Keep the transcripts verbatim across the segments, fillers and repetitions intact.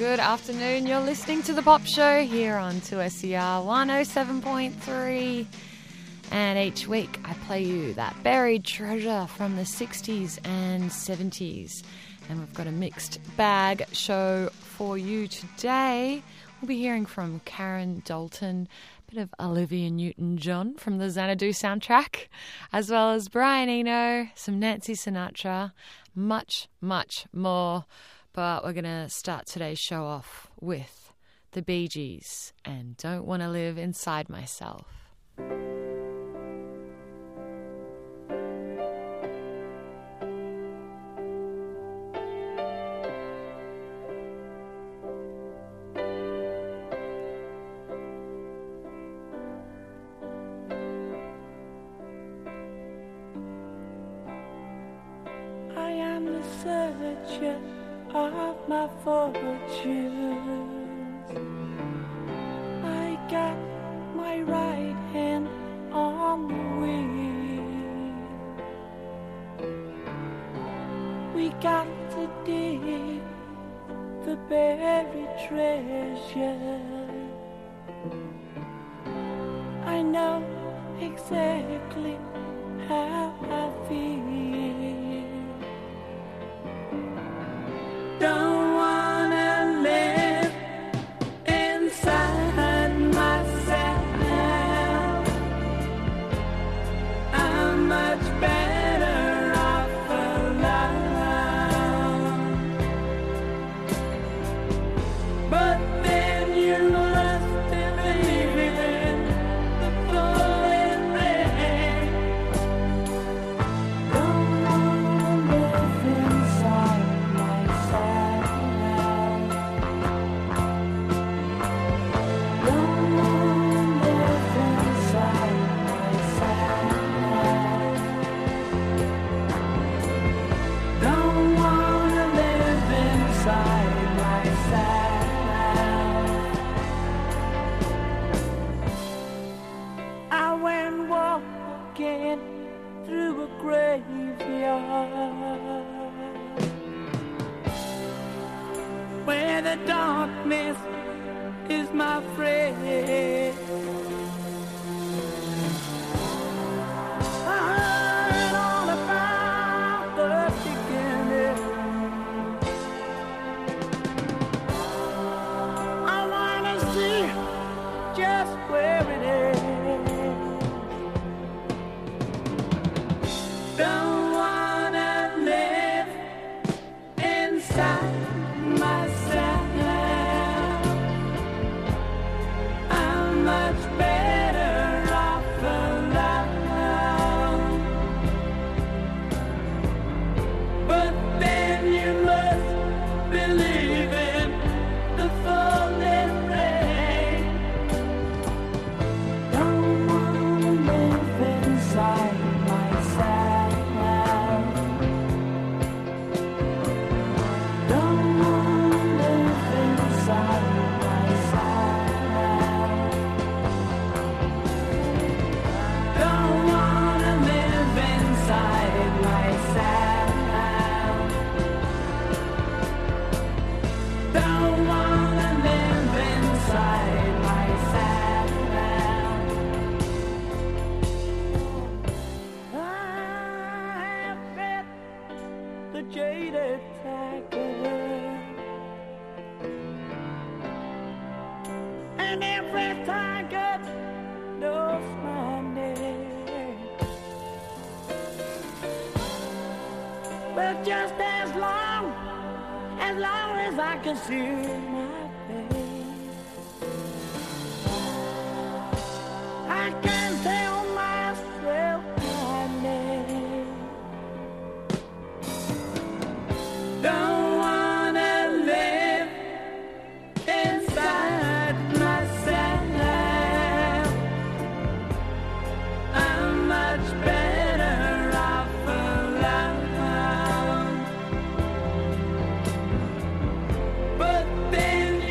Good afternoon. You're listening to The Pop Show here on two S E R one oh seven point three. And each week I play you that buried treasure from the sixties and seventies. And we've got a mixed bag show for you today. We'll be hearing from Karen Dalton, a bit of Olivia Newton-John from the Xanadu soundtrack, as well as Brian Eno, some Nancy Sinatra, much, much more. But we're going to start today's show off with the Bee Gees and Don't Want to Live Inside Myself. I am the searcher of my fortunes. I got my right hand on the wheel. We got to dig the buried treasure. I know exactly how I feel. Don't wanna live inside myself. I'm much better off alone. But then you must believe in the falling rain. Don't wanna live inside myself. Don't wanna live inside myself. Don't wanna live inside myself. I went walking through a graveyard where the darkness is my friend. I heard all about the beginning. I wanna see just where it is. Don't wanna live inside myself. I'm much better off alone. But then you must believe in the falling rain. Don't wanna live inside myself. Don't wanna live inside myself. Don't wanna live inside myself. Don't wanna live inside myself. I have met the jaded tiger, and every tiger knows my name. But just as long, as long as I can see my face, I can tell myself my name. Don't wanna live inside myself. I'm much better off alone. But then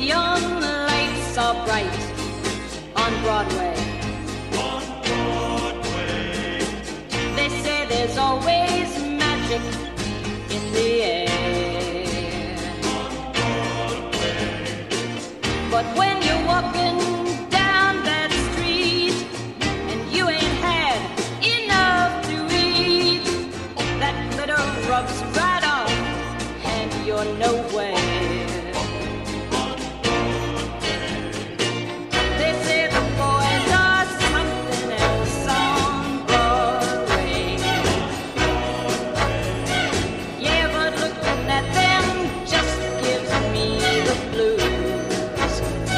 neon lights are bright on Broadway. On Broadway. They say there's always magic in the air. On Broadway. But when you're walking down that street and you ain't had enough to eat, that glitter rubs right off and you're nowhere. They say the boys are something else on Broadway. Yeah, but looking at them just gives me the blues.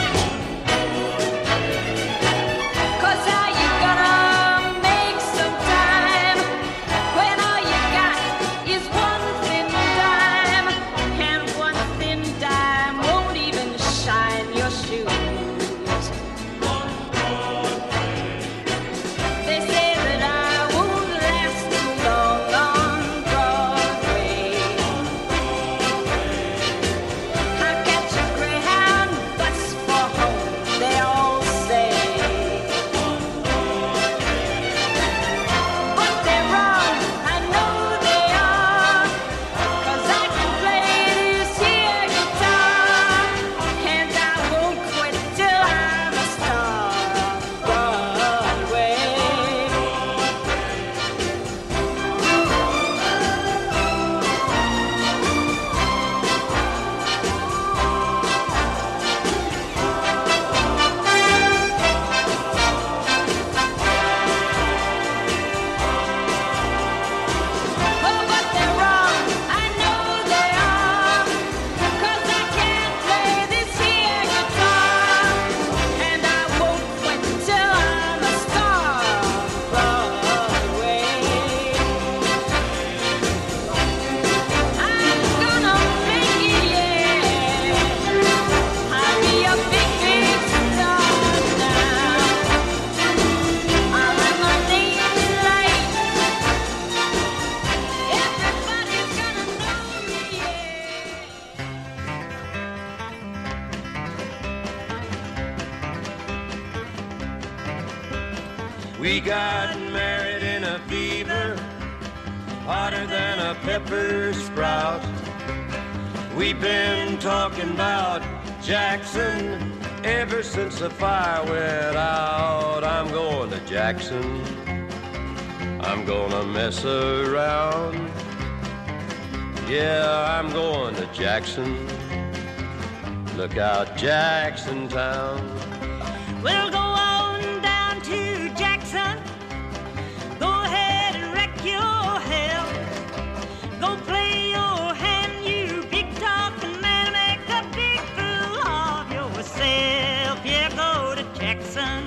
'Cause how you gonna make some time when all you got is one thin dime, and one thin dime won't even shine your shoes. They say that I won't last too long on Broadway. I'll catch a Greyhound bus for home, they all say. But they're wrong, I know they are, 'cause I can play this here guitar, and I won't quit till I'm a star on Broadway. Oh, but they're wrong, I know they are, 'cause I can't play this here guitar, and I won't quit till I'm a star on Broadway. I'm gonna make it, yeah. I'll be a big, big star now. I'll have my name in lights. Everybody's gonna know me, yeah. We got married in a fever, hotter than a pepper sprout. We've been talking about Jackson ever since the fire went out. I'm going to Jackson, I'm gonna mess around. Yeah, I'm going to Jackson. Look out, Jackson Town. We'll go on down to Jackson. Go ahead and wreck your hell. Go play your hand, you big talking man. Make a big fool of yourself. Yeah, go to Jackson.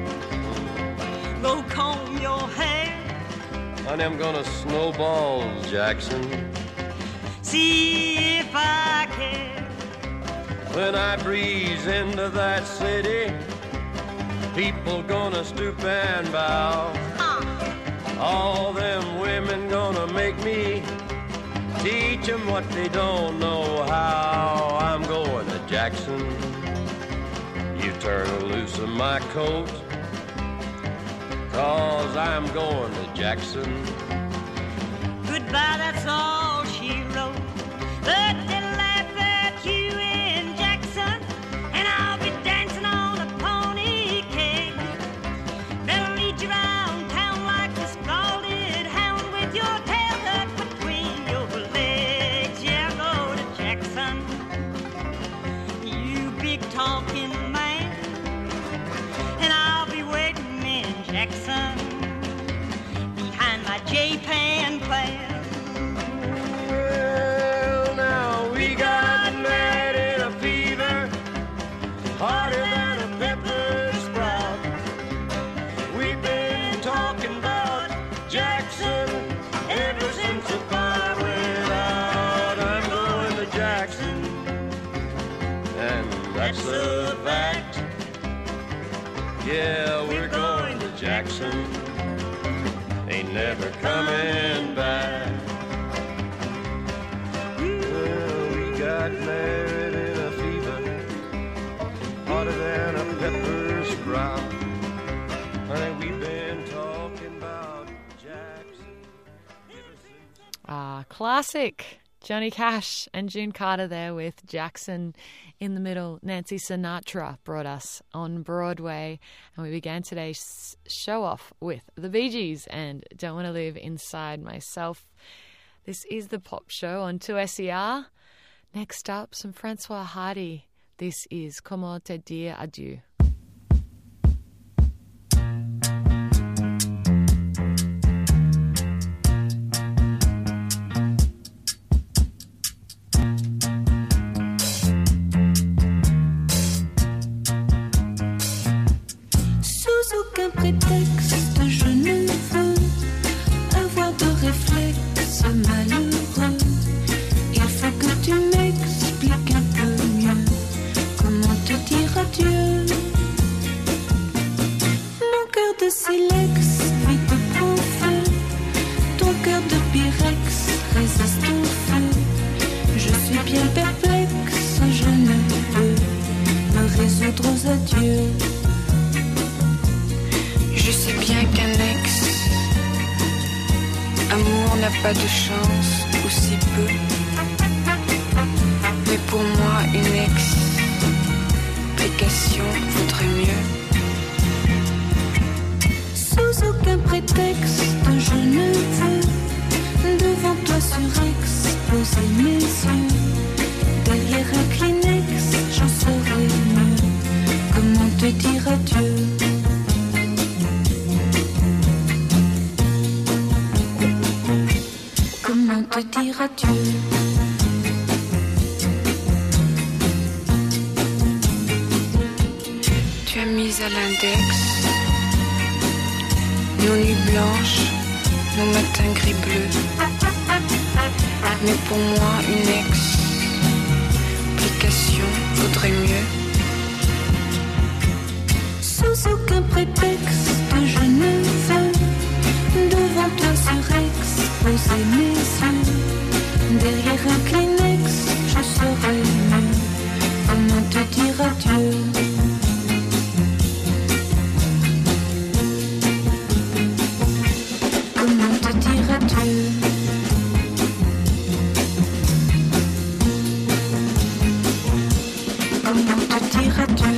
Go comb your hair. Honey, I'm gonna snowball Jackson. See if I care. When I breeze into that city, people gonna stoop and bow. All them women gonna make me teach them what they don't know how. I'm going to Jackson. You turn loose of my coat, 'cause I'm going to Jackson. Goodbye, that's all she wrote. But they'll laugh at you in Jackson, and I'll be dancing on a pony cake. They'll lead you around town like a scalded hound with your tail tucked between your legs. Yeah, go to Jackson, you big talking man, and I'll be waiting in Jackson behind my J-Pan plan. Well, now we got married in a fever, hotter than a pepper sprout. We've been talking about Jackson ever since the fire went out. I'm going to Jackson, and that's a fact. Yeah, we're going to Jackson. Ain't never coming back. Well, we got married in a fever, hotter than a pepper sprout. Honey, we've been talking about Jackson ever since. Ah, classic. Johnny Cash and June Carter there with Jackson in the middle. Nancy Sinatra brought us on Broadway, and we began today's show off with the Bee Gees and Don't Want to Live Inside Myself. This is the Pop Show on two S E R. Next up, some Francois Hardy. This is Comment te dire adieu. Aucun prétexte, je ne veux avoir de réflexe malheureux. Il faut que tu m'expliques un peu mieux comment te dire adieu. Mon cœur de silex vite prend feu. Ton cœur de pyrex résiste au feu. Je suis bien perplexe, je ne peux me résoudre aux adieux. Je sais bien qu'un ex amour n'a pas de chance, ou si peu. Mais pour moi, une explication vaudrait mieux. Sous aucun prétexte, je ne veux devant toi surex poser mes yeux. Derrière un Kleenex, j'en saurais mieux comment te dire adieu. Comment te dire adieu? Tu as mis à l'index nos nuits blanches, nos matins gris-bleus. Mais pour moi, une explication vaudrait mieux. Sous aucun prétexte, je ne veux devant toi surex poser mes yeux. Derrière un Kleenex, je saurais mieux comment te dire adieu. Comment te dire adieu. Comment te dire adieu.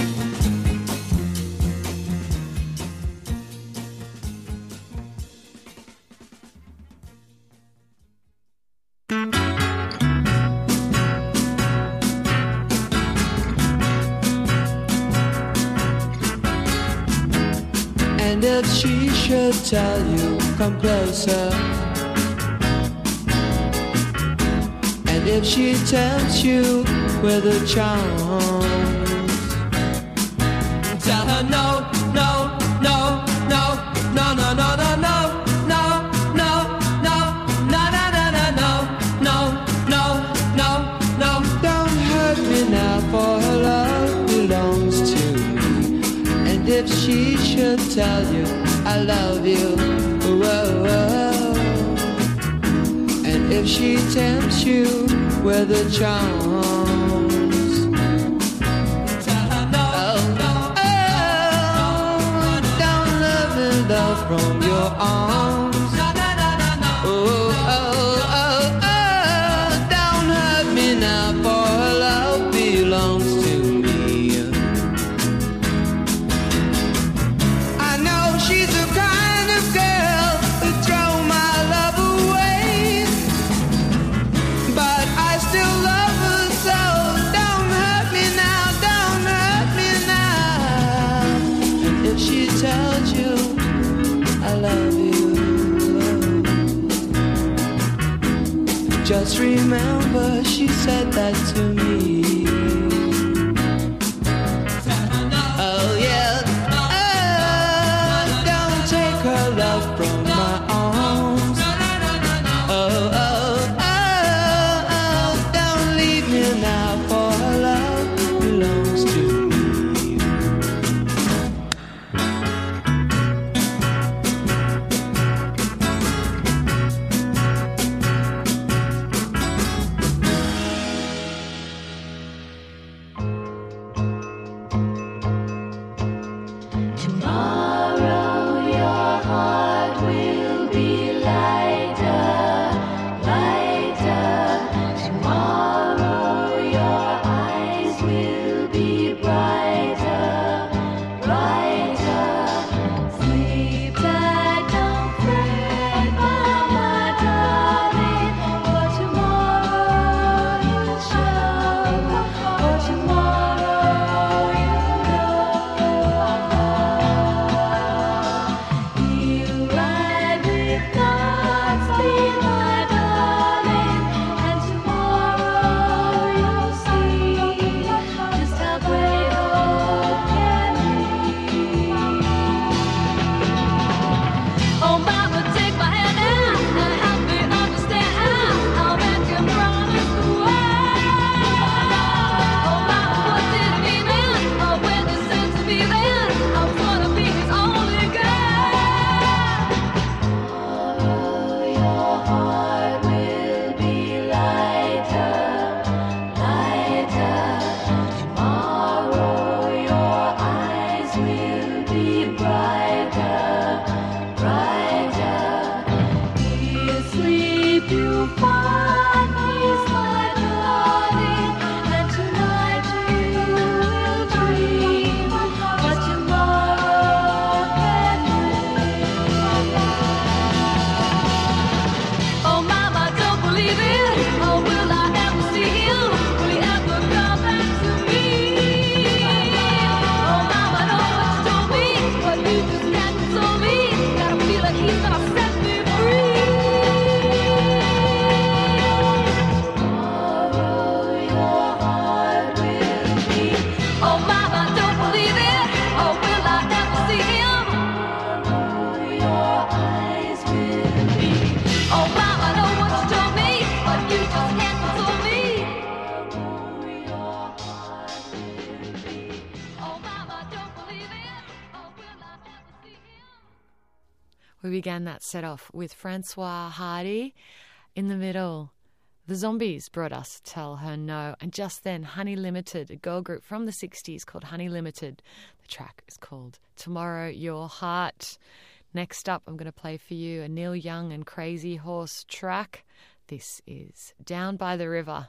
And if she should tell you, come closer. And if she tempts you with her charms, tell her no, no, no, no, no, no, no, no, no, no, no, no, no, no, no, no, no, no. Don't hurt me now, for her love belongs to me. And if she should tell you I love you, whoa, whoa. And if she tempts you with her charms, tell her no, oh, no, oh, no, don't let me love from your arms. No, no, no, no, no. Oh, oh, oh, oh, don't hurt me now, for her love belongs to me. She's the kind of girl who throw my love away, but I still love her so. Don't hurt me now, don't hurt me now. And if she tells you I love you, just remember she said that to me. Oh yeah. Her love from my arms. Oh, oh, oh, oh, don't leave me now, for her love belongs to me. We began that set off with Francois Hardy. In the middle, The Zombies brought us Tell Her No. And just then, Honey Limited, a girl group from the sixties called Honey Limited. The track is called Tomorrow Your Heart. Next up, I'm going to play for you a Neil Young and Crazy Horse track. This is Down by the River.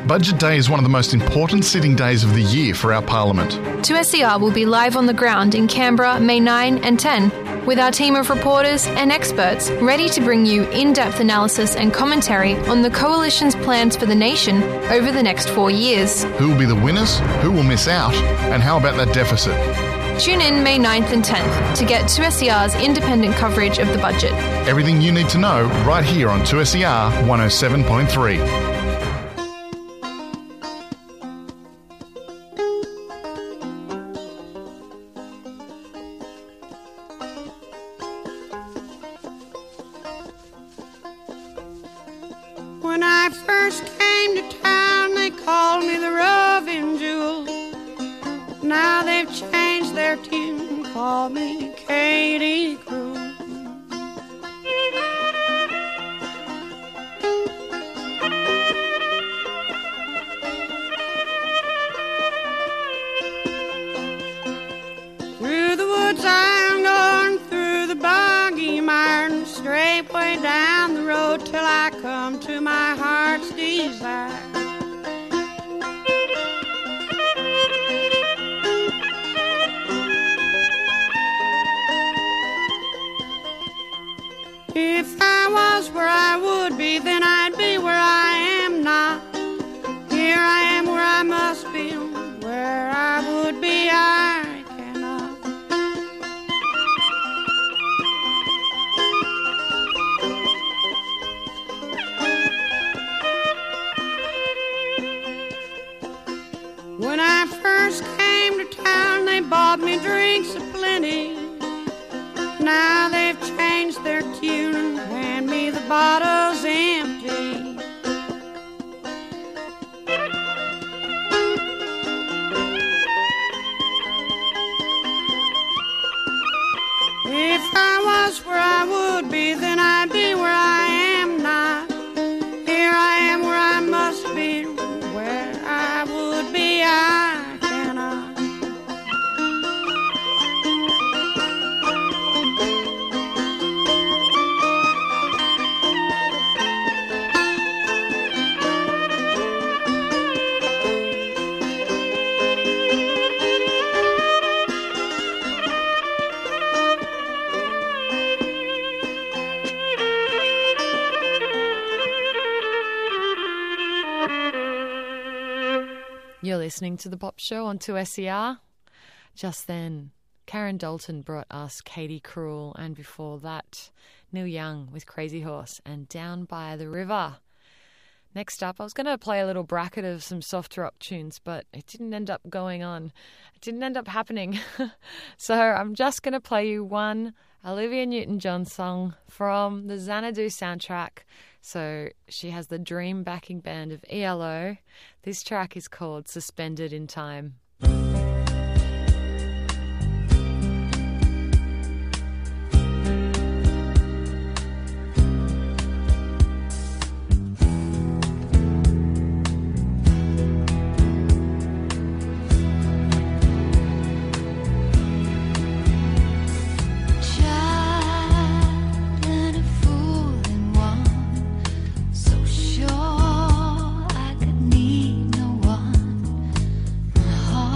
Budget Day is one of the most important sitting days of the year for our Parliament. two S E R will be live on the ground in Canberra, May ninth and tenth, with our team of reporters and experts ready to bring you in-depth analysis and commentary on the Coalition's plans for the nation over the next four years. Who will be the winners? Who will miss out? And how about that deficit? Tune in May ninth and tenth to get two S E R's independent coverage of the budget. Everything you need to know right here on two S E R one oh seven point three. When I first came to town, they called me the Roving Jewel. Now they've changed their tune, call me Katie Crew. Through the woods I'm going, through the boggy mire, and straight way down the road till I come to my heart's desire. If I was where I would be, then I'd be where I am not. Here I am where I must be, where I would be I cannot. When I first came to town, they bought me drinks aplenty. Now they've changed their tune and hand me the bottles empty. If I was where I would be, then I'd be where I am not. Here I am where I must be, where I would be I cannot. You're listening to The Pop Show on two S E R. Just then, Karen Dalton brought us Katie Cruel, and before that, Neil Young with Crazy Horse and Down by the River. Next up, I was going to play a little bracket of some soft rock tunes, but it didn't end up going on. It didn't end up happening. So I'm just going to play you one Olivia Newton-John song from the Xanadu soundtrack. So she has the Dream backing band of E L O. This track is called Suspended in Time. Sure I could need no one. My heart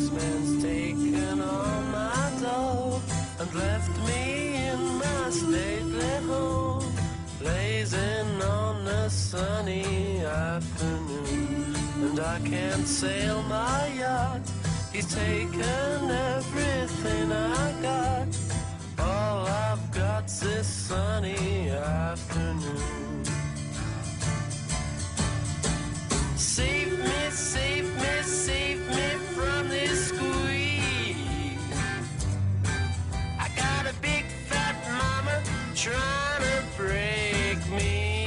postman's taken all my dough and left me in my stately home, blazing on a sunny afternoon. And I can't sail my yacht, he's taken everything I got. All I've got's this sunny afternoon. Save me, save me, save me from this squeeze. I got a big fat mama trying to break me,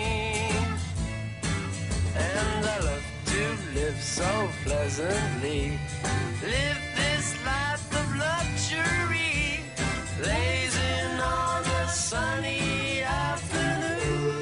and I love to live so pleasantly, live this life of luxury, blazing on a sunny afternoon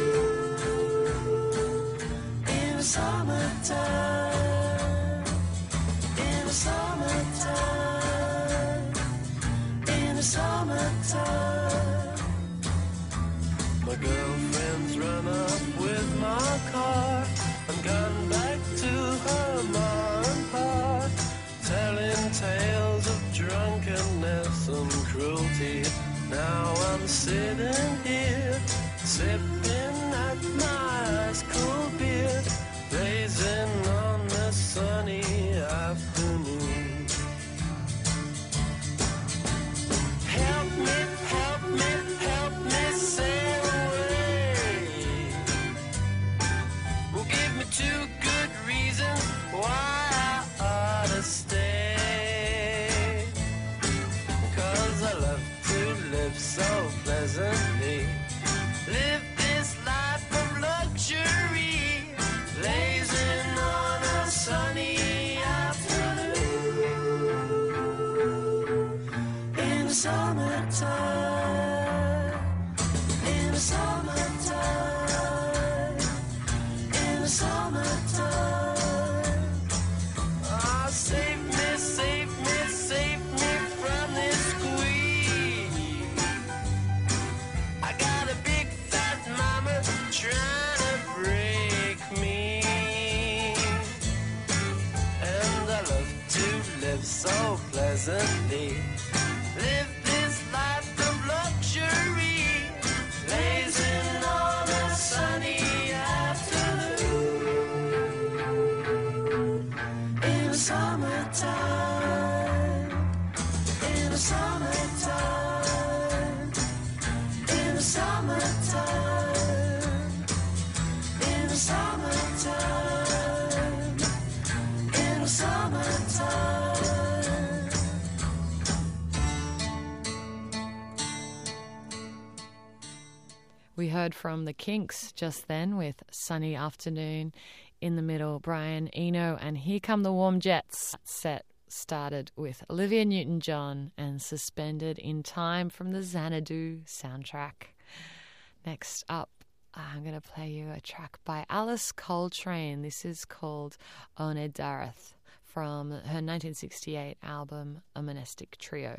in the summertime, in the summertime, in the summertime. My girlfriend's run up with my car and gone back to her ma and pa, telling tales of drunkenness and cruelty. Now I'm sitting here, sipping at my ice cold beer, blazing on the sunny afternoon. Help me, help me, help me sail away. Well, give me two good reasons why I ought to stay. 'Cause I love to live so pleasantly, live this life of luxury, blazing on a sunny afternoon in the summertime, in the summertime, in the summertime. Ah, save me, save me, save me from this squeeze. I got a big fat mama trying to break me, and I love to live so pleasantly, live this life of luxury, blazing on a sunny afternoon in the summertime, in the summertime, in the summertime, in the summertime, in the summertime. We heard from the Kinks just then with Sunny Afternoon. In the middle, Brian Eno and Here Come the Warm Jets. Set started with Olivia Newton-John and Suspended in Time from the Xanadu soundtrack. Next up, I'm going to play you a track by Alice Coltrane. This is called One Dareth from her nineteen sixty-eight album A Monastic Trio.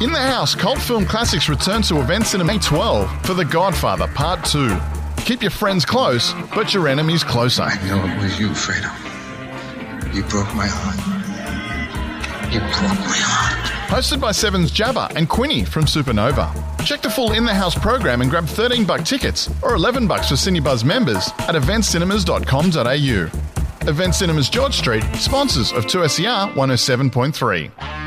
In the House Cult Film Classics return to Event Cinema May twelfth for The Godfather Part two. Keep your friends close, but your enemies closer. I know it was you, Fredo. You broke my heart. You broke my heart. Hosted by Seven's Jabba and Quinny from Supernova. Check the full In the House program and grab thirteen bucks tickets or eleven bucks for Cinebuzz members at event cinemas dot com dot a u. Event Cinemas George Street, sponsors of two S E R one oh seven point three.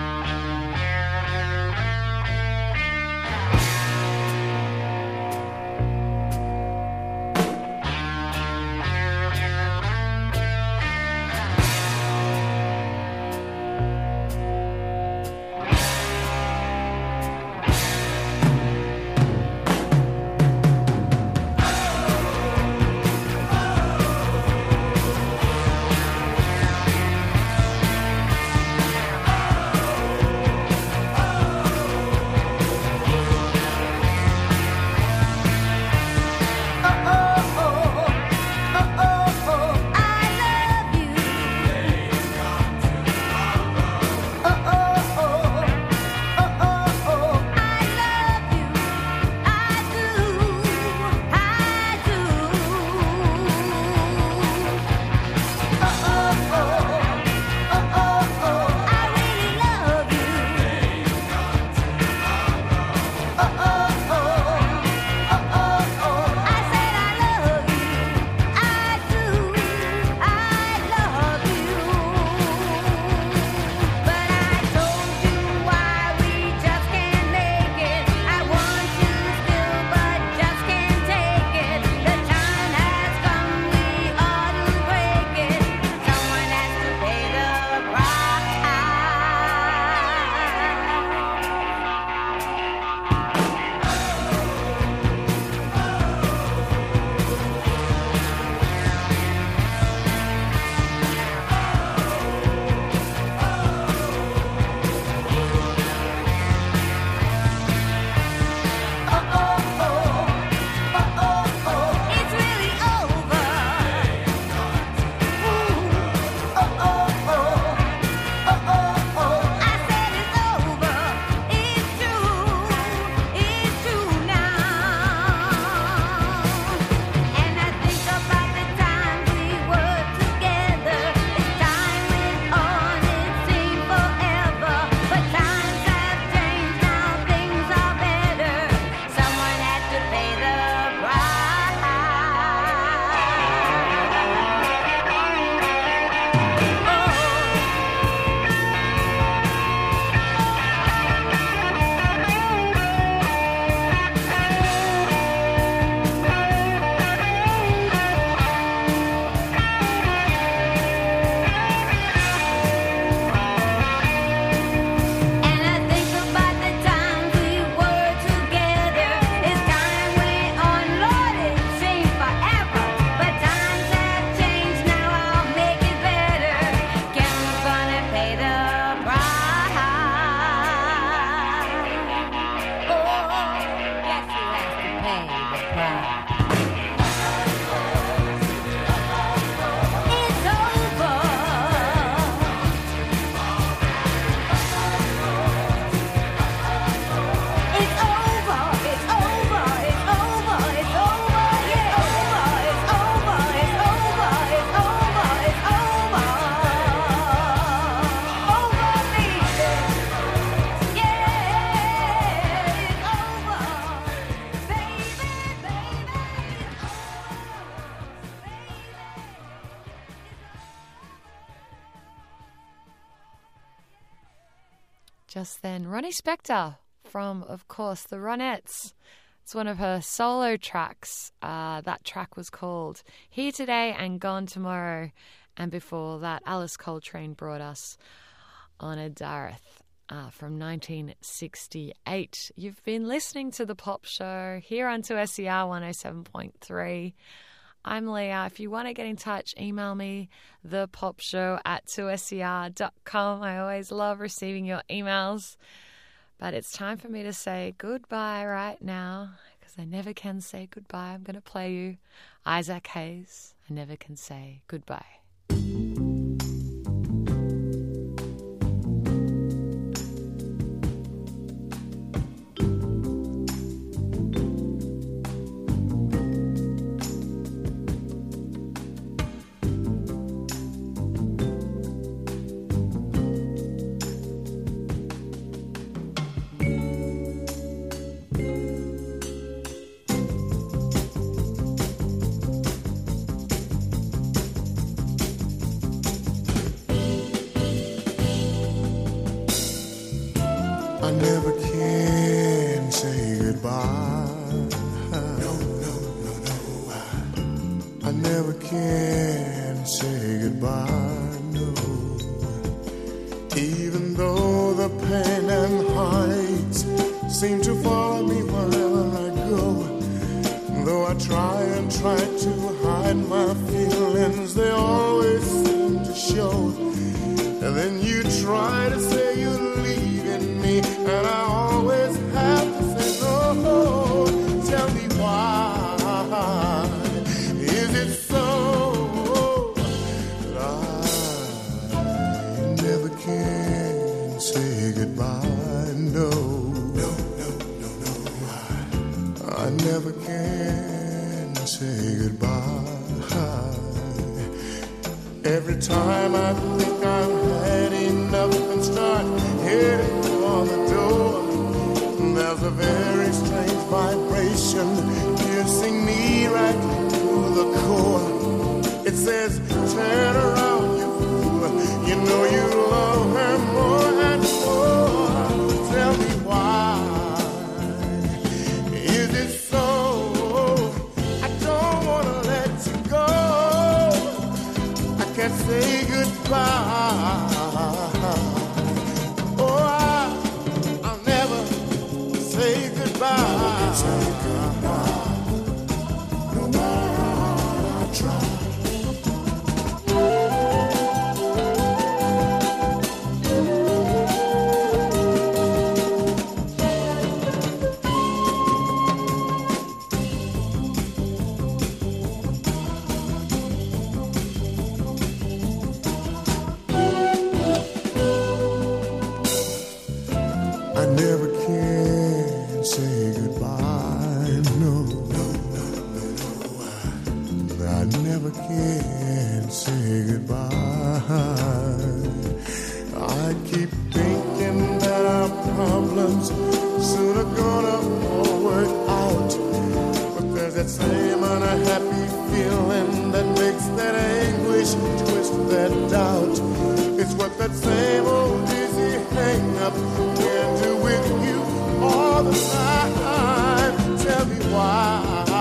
Just then, Ronnie Spector from, of course, the Ronettes. It's one of her solo tracks. Uh, that track was called Here Today and Gone Tomorrow. And before that, Alice Coltrane brought us Honor Dareth uh, from nineteen sixty-eight. You've been listening to The Pop Show here on two S E R one oh seven point three. I'm Leah. If you want to get in touch, email me, thepopshow at two S E R dot com. I always love receiving your emails. But it's time for me to say goodbye right now, because I never can say goodbye. I'm going to play you Isaac Hayes. I never can say goodbye. I never can say goodbye. No, no, no, no. I never can say goodbye, no. Even though the pain and heartaches seem to follow me wherever I go, though I try and try to hide my feelings, they always seem to show. And then you try to say you're leaving me, and I always have to say no. Tell me why is it so that I never can say goodbye? No, no, no, no, no. I, I never can say goodbye. Every time I think I've had enough and start heading for the door, there's a very strange vibration piercing me right through the core. It says, turn around, you fool. You know you love her more and more. Tell me why is it so? I don't want to let you go. I can't say goodbye. Oh, I, I'll never say goodbye. Say goodbye. No matter how I try. I never can say goodbye, no, no, no, no, no. I never can say goodbye. I keep thinking that our problems soon are gonna all work out, but there's that same unhappy feeling that makes that anguish twist that doubt. It's what that same old dizzy hang-up can do with you all the time. Tell me why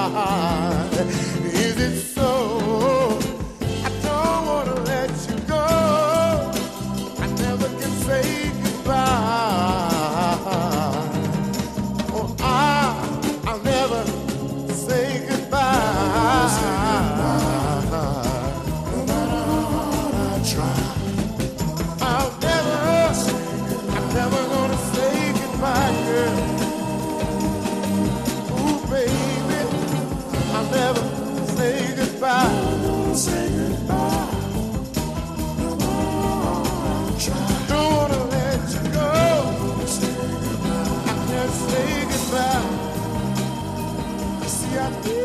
is it so? I don't want to let you go. I never can say goodbye. Oh, I, I'll never say goodbye. No matter how hard I try. I'll never, I'm never gonna say goodbye, girl. Ooh, baby, I'll never say goodbye. Say goodbye. No more, I'll try. Don't wanna let you go. Say goodbye. I can't say goodbye. See, I feel